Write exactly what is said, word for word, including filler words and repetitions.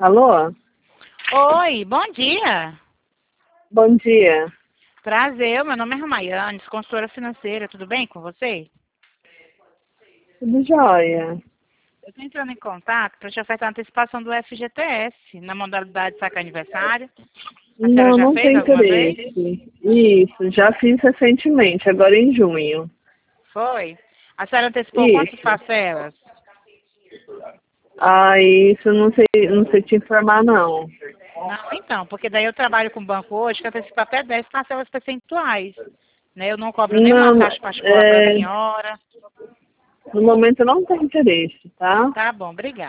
Alô? Oi, bom dia. Bom dia. Prazer, meu nome é Ramayane, consultora financeira, tudo bem com você? Tudo jóia. Eu estou entrando em contato para te ofertar a antecipação do F G T S na modalidade saque aniversário. A senhora Não, já não fez tem alguma vez? interesse. Isso, já fiz recentemente, agora em junho. Foi? A senhora antecipou quantas Isso. parcelas? Ah, isso eu não sei, não sei te informar, não. Não, então, porque daí eu trabalho com o banco hoje que antecipa até dez parcelas percentuais. Né? Eu não cobro nenhuma Não, taxa particular para a é, senhora. no momento não tem interesse, tá? Tá bom, obrigada.